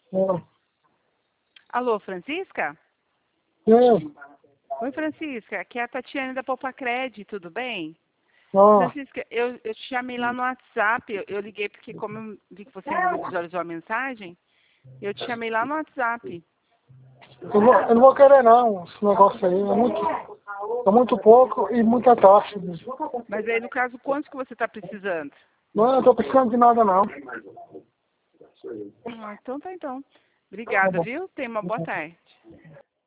É. Alô, Francisca? É. Oi, Francisca. Aqui é a Tatiane da Poupa-Cred, tudo bem? Ah, Francisca, eu te chamei lá no WhatsApp. Eu liguei porque, como eu vi que você ainda não visualizou a mensagem, eu te chamei lá no WhatsApp. eu não vou querer não, esse negócio aí. É muito pouco e muita taxa. Mas aí, no caso, quanto que você está precisando? Não, eu tô precisando de nada não. Ah, então tá, então. Tá Obrigada, bom. viu? Tenha uma boa tarde.